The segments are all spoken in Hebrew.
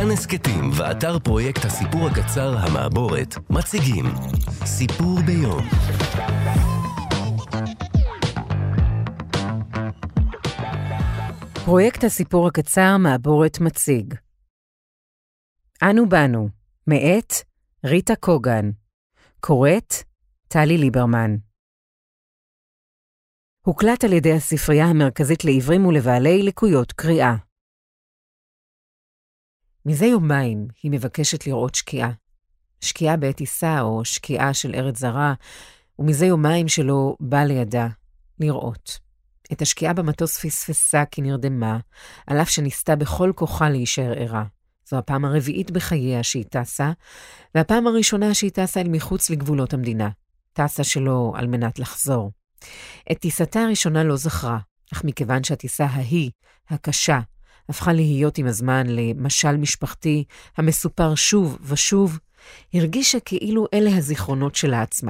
כאן הסקטים ואתר פרויקט הסיפור הקצר המעבורת מציגים סיפור ביום. פרויקט הסיפור הקצר מעבורת מציג. אנו באנו, מאת ריטה קוגן, קוראת טלי ליברמן. הוקלט על ידי הספרייה המרכזית לעיוורים ולבעלי לקויות קריאה. מזה יומיים היא מבקשת לראות שקיעה. שקיעה בעת טיסה או שקיעה של ארץ זרה, ומזה יומיים שלא בא לידה לראות. את השקיעה במטוס פספסה כי נרדמה, על אף שניסתה בכל כוחה להישאר ערה. זו הפעם הרביעית בחייה שהיא טסה, והפעם הראשונה שהיא טסה אל מחוץ לגבולות המדינה. טסה שלו על מנת לחזור. את טיסתה הראשונה לא זכרה, אך מכיוון שהטיסה ההיא, הקשה, הפכה להיות עם הזמן למשל משפחתי המסופר שוב ושוב, הרגישה כאילו אלה הזיכרונות שלה עצמה.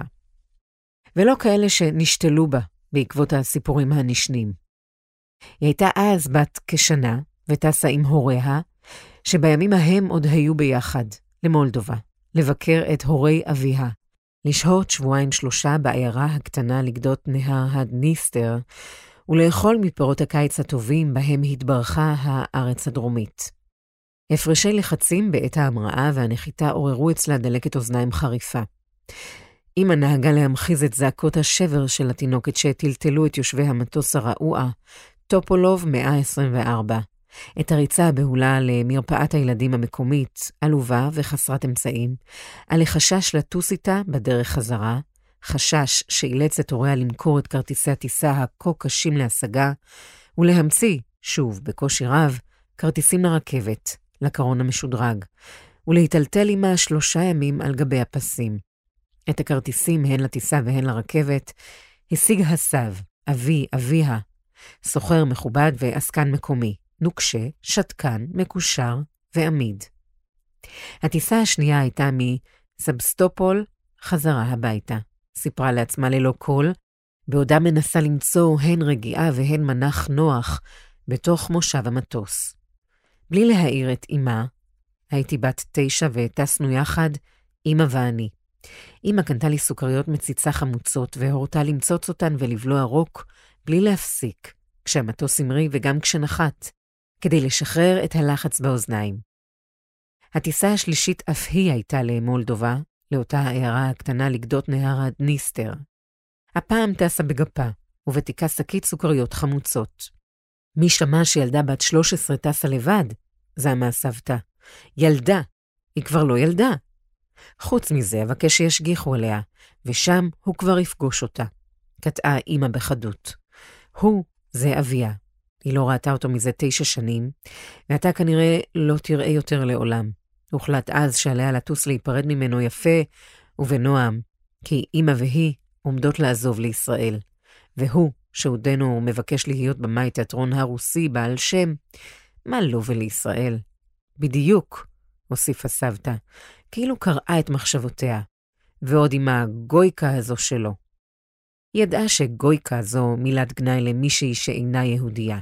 ולא כאלה שנשתלו בה בעקבות הסיפורים הנשנים. היא הייתה אז בת כשנה וטסה עם הוריה, שבימים ההם עוד היו ביחד, למולדובה, לבקר את הורי אביה, לשהות 2-3 בעיירה הקטנה לגדות נהר הדניסטר, ולאכול מפירות הקיץ הטובים בהם התברכה הארץ הדרומית. הפרשי לחצים בעת ההמראה והנחיתה עוררו אצלה דלקת אוזניים חריפה. אמא נהגה להמחיז את זעקות השבר של התינוקת שטלטלו את יושבי המטוס הרעוע, טופולוב 124. את הריצה הבהולה למרפאת הילדים המקומית, עלובה וחסרת אמצעים, על החשש לטוס איתה בדרך חזרה, חשש שאילץ את הוריה למכור את כרטיסי הטיסה הכה קשים להשגה, ולהמציא, שוב בקושי רב, כרטיסים לרכבת, לקרון המשודרג, ולהיטלטל עמה 3 ימים על גבי הפסים. את הכרטיסים הן לטיסה והן לרכבת, השיג הסב, אביה, סוחר מכובד ועסקן מקומי, נוקשה, שתקן, מקושר ועמיד. הטיסה השנייה הייתה מסבסטופול חזרה הביתה. סיפרה לעצמה ללא קול, בעודה מנסה למצוא הן רגיעה והן מנח נוח בתוך מושב המטוס. בלי להעיר את אמא, הייתי בת 9 וטסנו יחד, אמא ואני. אמא קנתה לי סוכריות מציצה חמוצות והורתה למצוץ אותן ולבלוע רוק בלי להפסיק, כשהמטוס המריא וגם כשנחת, כדי לשחרר את הלחץ באוזניים. הטיסה השלישית אף היא הייתה למולדובה, לאותה העיירה הקטנה לגדות נהר הדניסטר. הפעם טסה בגפה, ובתיקה שקית סוכריות חמוצות. מי שמע שילדה בת 13 טסה לבד? זעמה סבתא. ילדה, היא כבר לא ילדה. חוץ מזה, אבקש שישגיחו עליה, ושם הוא כבר יפגוש אותה. קטעה אמא בחדות. הוא זה אביה. היא לא ראתה אותו מזה 9 שנים, ואתה כנראה לא תראה יותר לעולם. הוחלט אז שעליה לטוס להיפרד ממנו יפה ובנועם, כי אמא והיא עומדות לעזוב לישראל. והוא, שעודנו מבקש להיות במאי תיאטרון הרוסי בעל שם, מה לו ולישראל? בדיוק, הוסיפה סבתא, כאילו קראה את מחשבותיה, ועוד עם הגויקה הזו שלו. היא ידעה שגויקה זו מילת גנאי למישהי שאינה יהודייה.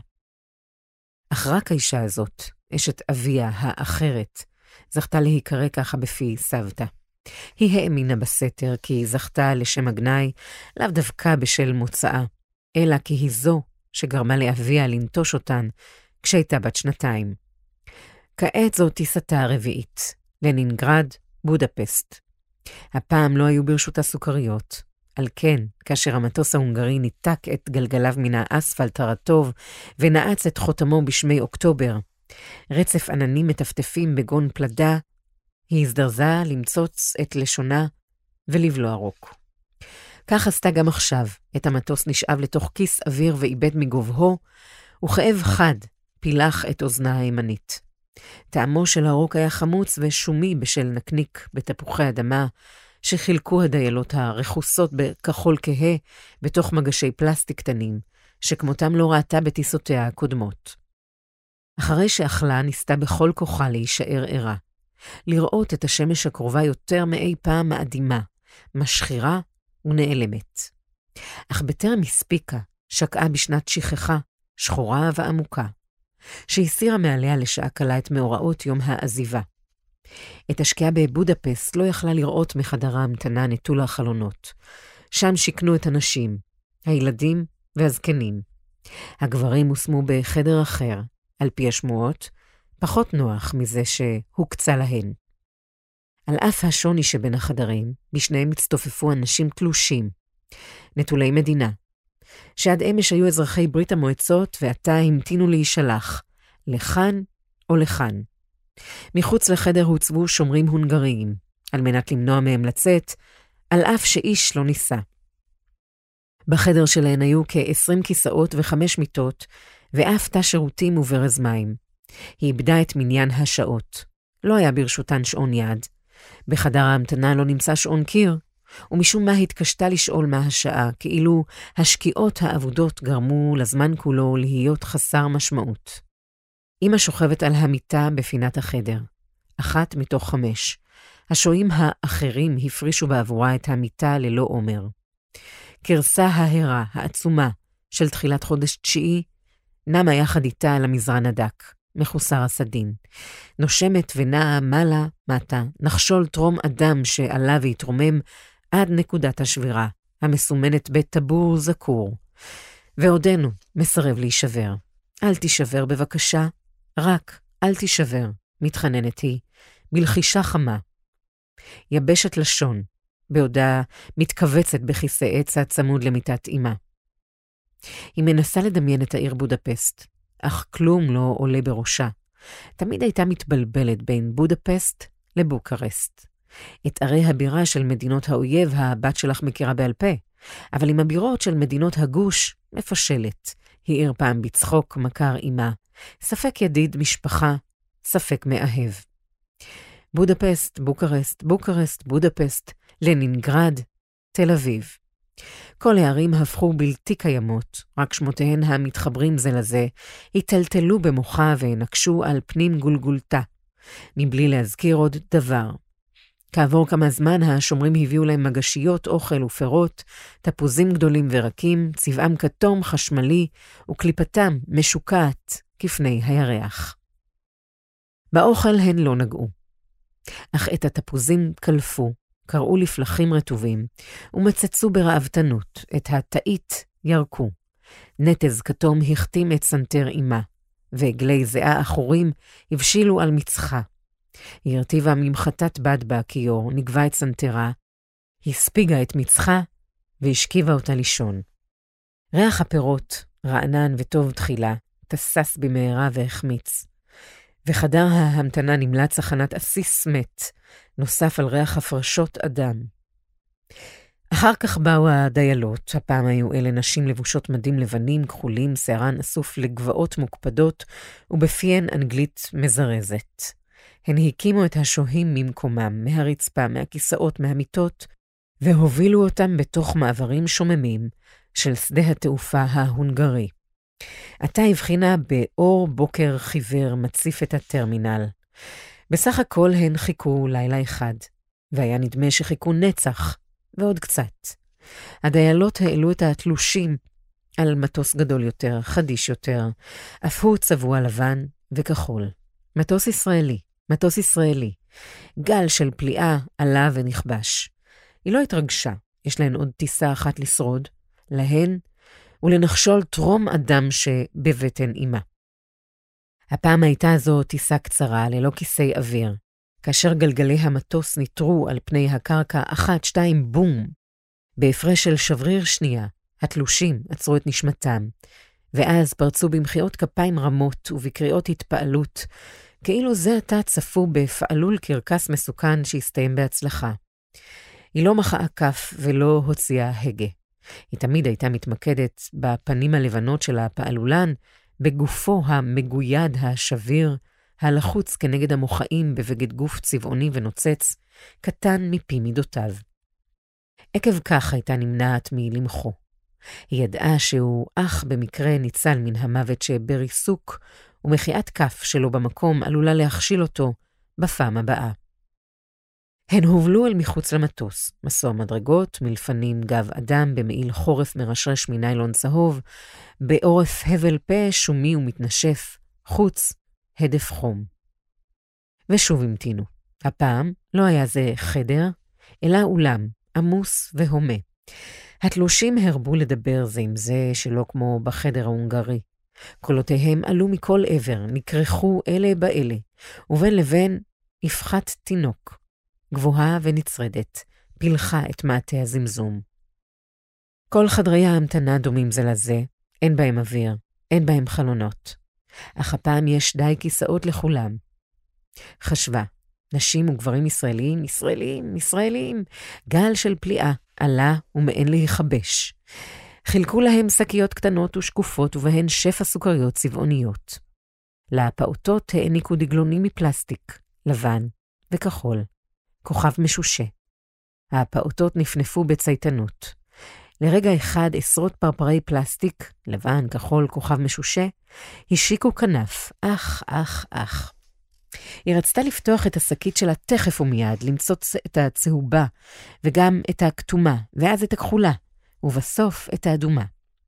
אך רק האישה הזאת, אשת אביה האחרת, זכתה להיקרא ככה בפי סבתא. היא האמינה בסתר כי היא זכתה לשם הגנאי, לאו דווקא בשל מוצאה, אלא כי היא זו שגרמה לאביה לנטוש אותן כשהייתה בת 2. כעת זו טיסתה הרביעית, לנינגרד, בודפסט. הפעם לא היו ברשותה סוכריות. על כן, כאשר המטוס ההונגרי ניתק את גלגליו מן האספלט הרטוב ונעץ את חותמו בשמי אוקטובר, רצף עננים מטפטפים בגון פלדה, היא הזדרזה למצוץ את לשונה ולבלוע רוק. כך עשתה גם עכשיו, את המטוס נשאב לתוך כיס אוויר ואיבד מגובהו, וכאב חד פילח את אוזנה הימנית. טעמו של הרוק היה חמוץ ושומי בשל נקניק בתפוחי אדמה, שחילקו הדיילות הרכוסות בכחול כהה בתוך מגשי פלסטיק קטנים, שכמותם לא ראתה בטיסותיה הקודמות. אחרי שאכלה ניסתה בכל כוחה להישאר ערה, לראות את השמש הקרובה יותר מאי פעם מאדימה, משחירה ונעלמת. אך בטרם הספיקה, שקעה בשנת שכחה, שחורה ועמוקה. שהסירה מעליה לשעה קלה את מאורעות יום העזיבה. את השקיעה בבודפסט לא יכלה לראות מחדר ההמתנה נטול החלונות. שם שיקנו את הנשים, הילדים והזקנים. הגברים הושמו בחדר אחר, על פי השמועות, פחות נוח מזה שהוקצה להן. על אף השוני שבין החדרים, בשניהם הצטופפו אנשים תלושים, נטולי מדינה, שעד אמש היו אזרחי ברית המועצות ועתה המתינו להישלח, לכאן או לכאן. מחוץ לחדר הוצבו שומרים הונגריים, על מנת למנוע מהם לצאת, על אף שאיש לא ניסה. בחדר שלהן היו כ-20 כיסאות ו5 מיטות, ואף תא שירותים וברז מים. היא איבדה את מניין השעות. לא היה ברשותן שעון יד. בחדר ההמתנה לא נמצא שעון קיר, ומשום מה התקשתה לשאול מה השעה, כאילו השקיעות העבודות גרמו לזמן כולו להיות חסר משמעות. אמא שוכבת על המיטה בפינת החדר, 1 מתוך 5. השוהים האחרים הפרישו בעבורה את המיטה ללא עומר. קרסה ההרה העצומה של תחילת חודש 9, נמה יחד איתה על המזרן הדק, מחוסר הסדין. נושמת ונעה מעלה מטה, נחשול טרום אדם שעלה והתרומם עד נקודת השבירה, המסומנת בטבור זקור. ועודנו מסרב להישבר. אל תישבר בבקשה, רק אל תישבר, מתחננת היא, בלחישה חמה. יבשת לשון, בעודה מתכווצת בכיסא עץ הצמוד למיטת אמא. היא מנסה לדמיין את העיר בודפסט, אך כלום לא עולה בראשה. תמיד הייתה מתבלבלת בין בודפסט לבוקרשט. את ערי הבירה של מדינות האויב הבת שלך מכירה בעל פה, אבל עם הבירות של מדינות הגוש מפשלת. היא עיר פעם בצחוק מכר אמא, ספק ידיד משפחה, ספק מאהב. בודפסט, בוקרשט, בוקרשט, בודפסט, לנינגרד, תל אביב. כל הערים הפכו בלתי קיימות, רק שמותיהן המתחברים זה לזה, התלתלו במוחה ונקשו על פנים גולגולתה, מבלי להזכיר עוד דבר. כעבור כמה זמן השומרים הביאו להם מגשיות, אוכל ופירות, תפוזים גדולים ורקים, צבעם כתום חשמלי, וקליפתם משוקעת כפני הירח. באוכל הן לא נגעו, אך את התפוזים קלפו, קראו לפלחים רטובים, ומצצו ברעבתנות, את התאית ירקו. נטז כתום החתים את סנטר אימה, ועגלי זיעה אחורים הבשילו על מצחה. היא הרטיבה ממחטת בד בהכיור, נגבה את סנטרה, הספיגה את מצחה, והשכיבה אותה לישון. ריח הפירות, רענן וטוב תחילה, תסס במהרה והחמיץ. וחדר ההמתנה נמלץ הכנת אסיס מת, נוסף על ריח הפרשות אדם. אחר כך באו הדיילות, הפעם היו אלה נשים לבושות מדים לבנים, כחולים, שערן אסוף לגבעות מוקפדות, ובפיהן אנגלית מזרזת. הן הקימו את השוהים ממקומם, מהרצפה, מהכיסאות, מהמיטות, והובילו אותם בתוך מעברים שוממים של שדה התעופה ההונגרי. עתה הבחינה באור בוקר חיוור מציף את הטרמינל. בסך הכל הן חיכו לילה אחד, והיה נדמה שחיכו נצח, ועוד קצת. הדיילות העלו את התלושים על מטוס גדול יותר, חדיש יותר, אף הוא צבוע לבן וכחול. מטוס ישראלי, מטוס ישראלי. גל של פליאה עלה ונכבש. היא לא התרגשה, יש להן עוד טיסה אחת לשרוד, להן ולנחשול טרום אדם שבבטן אימה. הפעם הייתה זו טיסה קצרה ללא כיסי אוויר, כאשר גלגלי המטוס ניטרו על פני הקרקע 1, 2, בום. בהפרש של שבריר שנייה, התלושים עצרו את נשמתם, ואז פרצו במחיאות כפיים רמות ובקריאות התפעלות, כאילו זה עתה צפו בפעלול קרקס מסוכן שהסתיים בהצלחה. היא לא מחאה כף ולא הוציאה הגה. היא תמיד הייתה מתמקדת בפנים הלבנות של הפעלולן, בגופו המגויד השביר, הלחוץ כנגד המוחאים בבגד גוף צבעוני ונוצץ, קטן מפי מידותיו. עקב כך הייתה נמנעת מלמחו. היא ידעה שהוא אך במקרה ניצל מן המוות שבריסוק, ומחיית כף שלו במקום עלולה להכשיל אותו בפעם הבאה. הן הובלו אל מחוץ למטוס, מסוע מדרגות, מלפנים גב אדם במעיל חורף מרשרש מניילון צהוב, בעורף הבל פה שומי ומתנשף, חוץ, הדף חום. ושוב המתינו. הפעם לא היה זה חדר, אלא אולם, עמוס והומה. התלושים הרבו לדבר זה עם זה שלא כמו בחדר ההונגרי. קולותיהם עלו מכל עבר, נקרחו אלה באלה, ובין לבין יפחת תינוק. גבוהה ונצרדת, פילחה את מעטה הזמזום. כל חדרי ההמתנה דומים זה לזה, אין בהם אוויר, אין בהם חלונות. אך הפעם יש די כיסאות לכולם. חשבה, נשים וגברים ישראלים, גל של פליאה, עלה ומעין להיחבש. חילקו להם שקיות קטנות ושקופות ובהן שפע סוכריות צבעוניות. לפעוטות העניקו דגלונים מפלסטיק, לבן וכחול, כוכב משושה. הפעוטות נפנפו בצייתנות. לרגע אחד עשרות פרפרי פלסטיק, לבן, כחול, כוכב משושה, השיקו כנף, אך. היא רצתה לפתוח את השקית שלה תכף ומיד, למצוא את הצהובה, וגם את הכתומה, ואז את הכחולה, ובסוף את האדומה.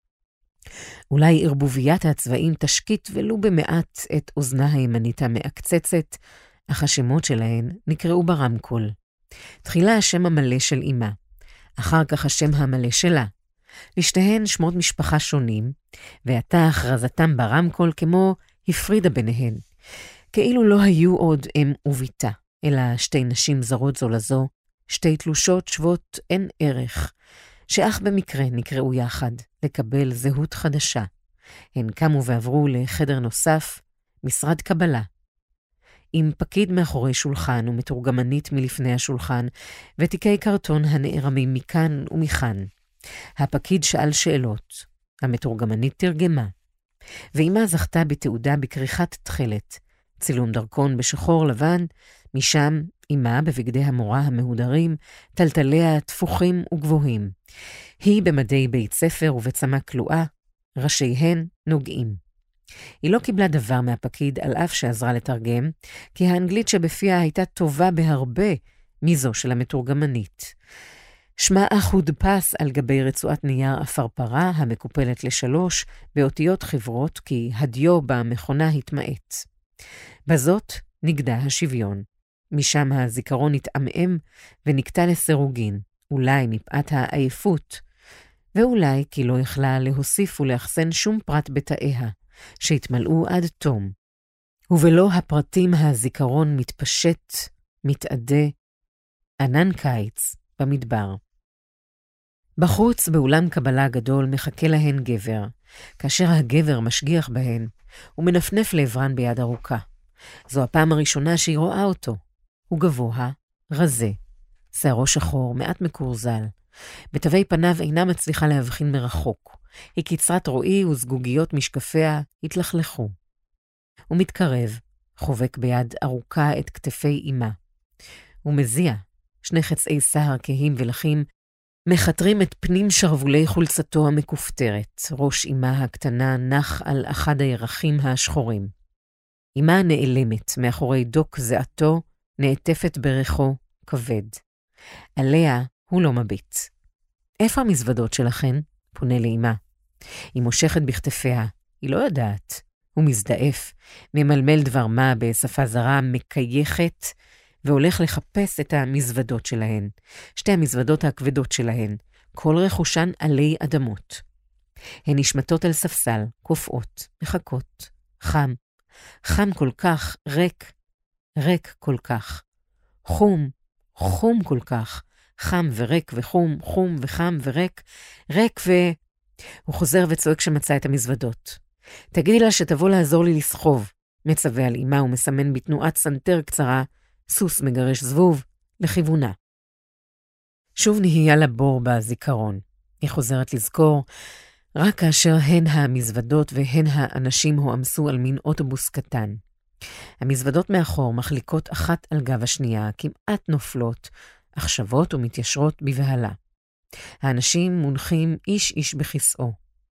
אולי ערבוביית הצבעים תשקיט ולו במעט את אוזנה הימנית המעקצצת, אך השמות שלהן נקראו ברמקול. תחילה השם המלא של אמא, אחר כך השם המלא שלה. לשתיהן שמות משפחה שונים, ועתה הכרזתם ברמקול כמו הפרידה ביניהן. כאילו לא היו עוד אם וביתה, אלא שתי נשים זרות זו לזו, שתי תלושות שוות אין ערך, שאך במקרה נקראו יחד לקבל זהות חדשה. הן קמו ועברו לחדר נוסף, משרד קבלה. עם פקיד מאחורי שולחן ומתורגמנית מלפני השולחן, ותיקי קרטון הנערמים מכאן ומכאן. הפקיד שאל שאלות, המתורגמנית תרגמה. ואימה זכתה בתעודה בכריכת תחלת, צילום דרכון בשחור לבן, משם אימה בבגדי המורה המהודרים, טלטליה תפוחים וגבוהים. היא במדי בית ספר ובצמה כלואה, ראשיהן נוגעים. היא לא קיבלה דבר מהפקיד על אף שעזרה לתרגם, כי האנגלית שבפיה הייתה טובה בהרבה מזו של המתורגמנית. שמה הודפס על גבי רצועת נייר אפרפרה המקופלת לשלוש, באותיות חברות כי הדיו במכונה התמעט. בזאת נגדה השוויון. משם הזיכרון התעמם ונקטע לסירוגין, אולי מפאת העייפות, ואולי כי לא יכלה להוסיף ולאחסן שום פרט בתאיה, שהתמלאו עד תום. ובלא הפרטים הזיכרון מתפשט, מתעדה, ענן קיץ במדבר. בחוץ באולם קבלה גדול מחכה להן גבר, כאשר הגבר משגיח בהן, הוא מנפנף לעברן ביד ארוכה. זו הפעם הראשונה שהיא רואה אותו. הוא גבוה, רזה, שערו שחור, מעט מקורזל. בתווי פניו אינה מצליחה להבחין מרחוק. היא קצרת רואי וזגוגיות משקפיה התלכלכו. הוא מתקרב, חובק ביד ארוכה את כתפי אמה. הוא מזיע, שני חצאי סהר כהים ולחים, מחתרים את פנים שרבולי חולצתו המכופתרת. ראש אמה הקטנה נח על אחד הירחים השחורים. אמה נעלמת מאחורי דוק זעתו, נעטפת ברכו כבד. עליה הוא לא מביט. איפה המזוודות שלכן? פונה לאמה. היא מושכת בכתפיה, היא לא יודעת. הוא מזדעף, ממלמל דבר מה בשפה זרה מקייכת, והולך לחפש את המזוודות שלהן. שתי המזוודות הכבדות שלהן, כל רכושן עלי אדמות. הן נשמטות על ספסל, קופאות, מחכות. חם, חם כל כך, ריק כל כך. חום כל כך. חם וריק וחום, חום וחם וריק, הוא חוזר וצועק שמצא את המזוודות. תגידי לה שתבוא לעזור לי לסחוב, מצווה על אמה ומסמן בתנועת סנטר קצרה, סוס מגרש זבוב, לכיוונה. שוב נהיה לבור בזיכרון. היא חוזרת לזכור, רק כאשר הן המזוודות והן האנשים הועמסו על מין אוטובוס קטן. המזוודות מאחור מחליקות אחת על גב השנייה, כמעט נופלות, אך שוות ומתיישרות בבהלה. האנשים מונחים איש בכיסאו.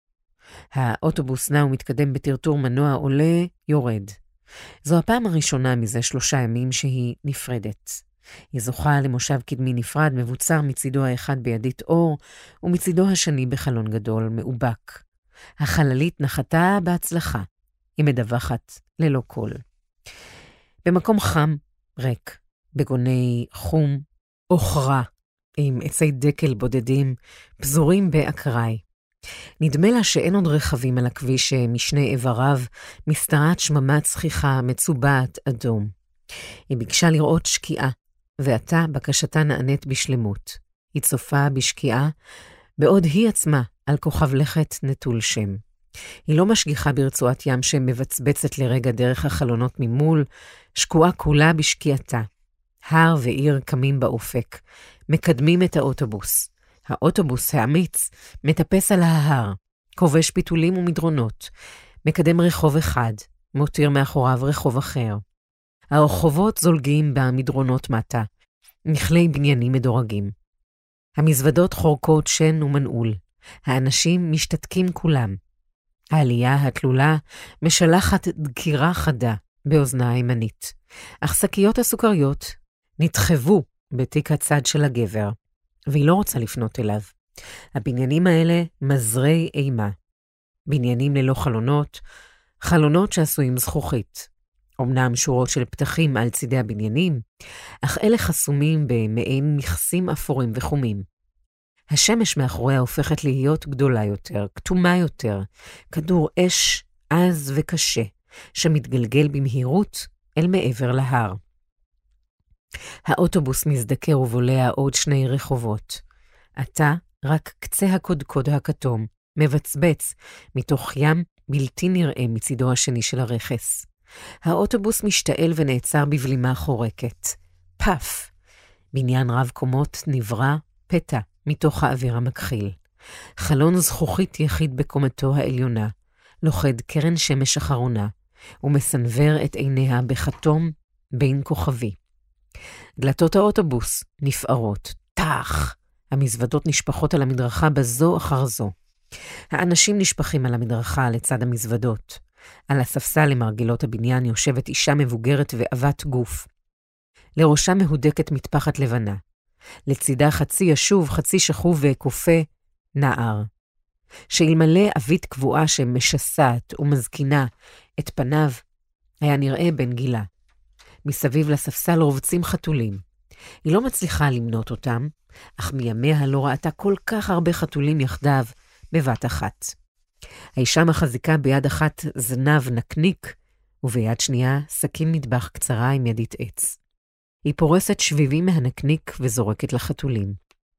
האוטובוס נע ומתקדם בטרטור מנוע עולה, יורד. זו הפעם הראשונה מזה 3 ימים שהיא נפרדת. היא זוכה למושב קדמי נפרד, מבוצר מצידו האחד בידית אור, ומצידו השני בחלון גדול, מאובק. החללית נחתה בהצלחה. היא מדווחת ללא קול. במקום חם, ריק, בגוני חום, אוכרה, עם עצי דקל בודדים, פזורים באקראי. נדמה לה שאין עוד רכבים על הכביש שמשני עבריו מסתרת שממה צחיחה מצובעת אדום. היא ביקשה לראות שקיעה, ועתה בקשתה נענית בשלמות. היא צופה בשקיעה, בעוד היא עצמה על כוכב לכת נטול שם. היא לא משגיחה ברצועת ים שמבצבצת לרגע דרך החלונות ממול, שקועה כולה בשקיעתה. הר ועיר קמים באופק, מקדמים את האוטובוס. האוטובוס האמיץ מטפס על ההר, כובש פיתולים ומדרונות, מקדם רחוב אחד, מותיר מאחוריו רחוב אחר. הרחובות זולגים במדרונות מטה, מכלי בניינים מדורגים. המזוודות חורקות שן ומנעול, האנשים משתתקים כולם. העלייה התלולה משלחת דקירה חדה באוזנה הימנית, אך שקיות הסוכריות נתחבו בתיק הצד של הגבר, והיא לא רוצה לפנות אליו. הבניינים האלה מזרי אימה. בניינים ללא חלונות, חלונות שעשויים זכוכית. אמנם שורות של פתחים על צידי הבניינים, אך אלה חסומים במעין מכסים אפורים וחומים. השמש מאחוריה הופכת להיות גדולה יותר, כתומה יותר, כדור אש עז וקשה, שמתגלגל במהירות אל מעבר להר. האוטובוס מזדקר ובולע עוד שני רחובות. עתה רק קצה הקודקוד הכתום, מבצבץ מתוך ים בלתי נראה מצידו השני של הרכס. האוטובוס משתעל ונעצר בבלימה חורקת. פף! בניין רב קומות נברא פתע מתוך האוויר המכחיל. חלון זכוכית יחיד בקומתו העליונה, לוחד קרן שמש אחרונה, ומסנבר את עיניה בחתום בין כוכבי. דלתות האוטובוס נפערות, תח! המזוודות נשפחות על המדרכה בזו אחר זו. האנשים נשפכים על המדרכה לצד המזוודות. על הספסל למרגילות הבניין יושבת אישה מבוגרת ועבת גוף. לראשה מהודקת מטפחת לבנה. לצידה חצי ישוב, חצי שכוב וקופה, נער. שאלמלא אבית קבועה שמשסעת ומזקינה את פניו, היה נראה בן גילה. מסביב לספסל רובצים חתולים. היא לא מצליחה למנות אותם, אך מימיה לא ראתה כל כך הרבה חתולים יחדיו בבת אחת. האישה מחזיקה ביד אחת זנב נקניק, וביד שנייה סכין מטבח קצרה עם ידית עץ. היא פורסת שביבים מהנקניק וזורקת לחתולים.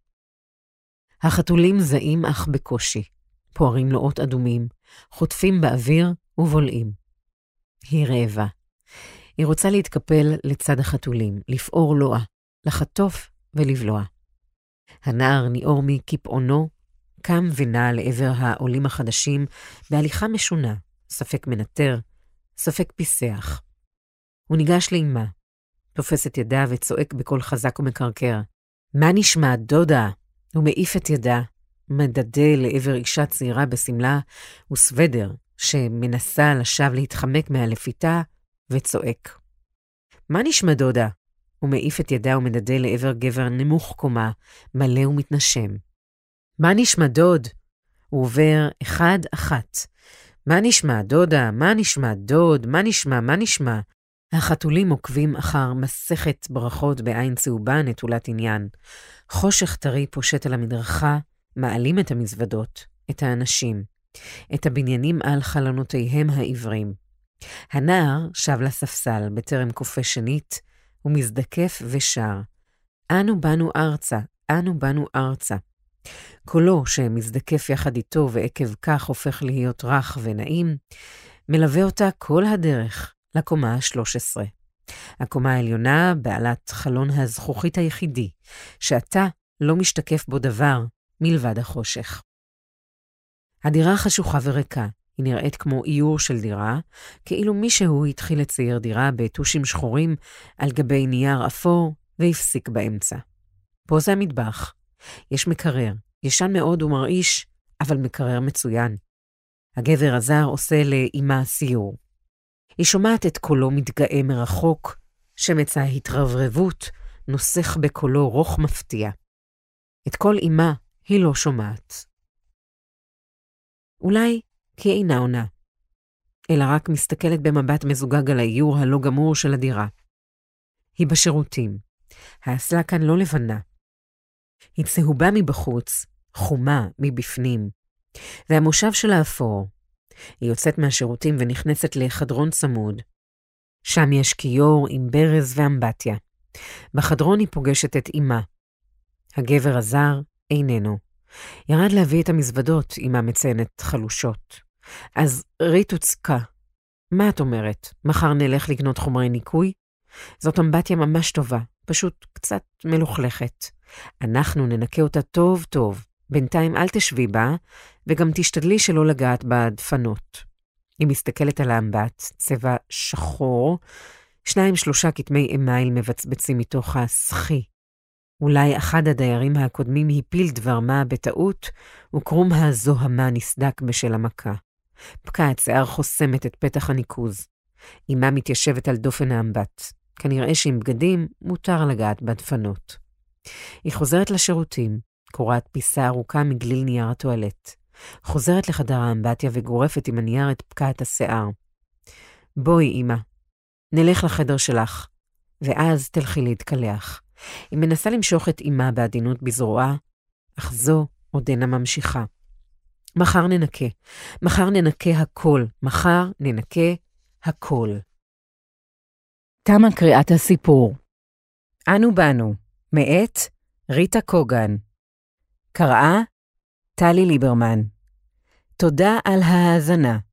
החתולים זעים אך בקושי, פוערים לואות אדומים, חוטפים באוויר ובולעים. היא רעבה. היא רוצה להתקפל לצד החתולים, לפעור לואה, לחטוף ולבלוע. הנער ניעור מקיפעונו, קם ונע לעבר העולים החדשים בהליכה משונה, ספק מנטר, ספק פיסח. הוא ניגש לאמה, תופס את ידה וצועק בקול חזק ומקרקר. מה נשמע, דודה? הוא מעיף את ידה, מדדה לעבר אישה צעירה בסמלה וסוודר, שמנסה לשווא להתחמק מהלפיתה וצועק. מה נשמע, דודה? הוא מעיף את ידה ומדדה לעבר גבר נמוך קומה, מלא ומתנשם. מה נשמע, דוד? הוא עובר אחד-אחת. מה נשמע, דודה? מה נשמע, דוד? מה נשמע? מה נשמע? החתולים עוקבים אחר מסכת ברכות בעין צהובה נטולת עניין. חושך טרי פושט על המדרכה, מעלים את המזוודות, את האנשים, את הבניינים על חלונותיהם העברים. הנער שב לספסל בטרם קופה שנית, ומזדקף ושר. אנו באנו ארצה, אנו באנו ארצה. קולו שמזדקף יחד איתו ועקב כך הופך להיות רך ונעים, מלווה אותה כל הדרך לקומה ה-13. הקומה העליונה בעלת חלון הזכוכית היחידי, שעתה לא משתקף בו דבר מלבד החושך. הדירה חשוכה וריקה, היא נראית כמו איור של דירה, כאילו מישהו התחיל לצייר דירה בטושים שחורים על גבי נייר אפור והפסיק באמצע. פה זה המטבח. יש מקרר, ישן מאוד ומרעיש, אבל מקרר מצוין. הגבר הזר עושה לאמה סיור. היא שומעת את קולו מתגאה מרחוק, שמצא התרברבות, נוסח בקולו רוך מפתיע. את כל אמה היא לא שומעת. אולי כי אינה עונה. אלא רק מסתכלת במבט מזוגג על האיור הלא גמור של הדירה. היא בשירותים. האסלה כאן לא לבנה. היא צהובה מבחוץ, חומה מבפנים. והמושב שלה אפור. היא יוצאת מהשירותים ונכנסת לחדרון צמוד. שם יש כיור עם ברז ואמבטיה. בחדרון היא פוגשת את אמה. הגבר הזר איננו. ירד להביא את המזוודות, אמה מציינת חלושות. אז רית הוצקה. מה את אומרת? מחר נלך לקנות חומרי ניקוי? זאת אמבטיה ממש טובה, פשוט קצת מלוכלכת. אנחנו ננקה אותה טוב טוב. בינתיים אל תשבי בה, וגם תשתדלי שלא לגעת בדפנות. היא מסתכלת על האמבט, צבע שחור, 2-3 כתמי אמייל מבצבצים מתוך הסחי. אולי אחד הדיירים הקודמים הפיל דבר מה בטעות, וקרום הזוהמה נסדק בשל המכה. פקעת שיער חוסמת את פתח הניקוז. אמה מתיישבת על דופן האמבט. כנראה שעם בגדים מותר לגעת בדפנות. היא חוזרת לשירותים, קוראת פיסה ארוכה מגליל נייר הטואלט. חוזרת לחדר האמבטיה וגורפת עם הנייר את פקעת השיער. בואי, אמא, נלך לחדר שלך, ואז תלכי להתקלח. היא מנסה למשוך את אמא בעדינות בזרועה, אך זו עודנה ממשיכה. מחר ננקה. מחר ננקה הכל. מחר ננקה הכל. תמה קריאת הסיפור. אנו באנו, מאת ריטה קוגן. קראה טלי ליברמן. תודה על ההאזנה.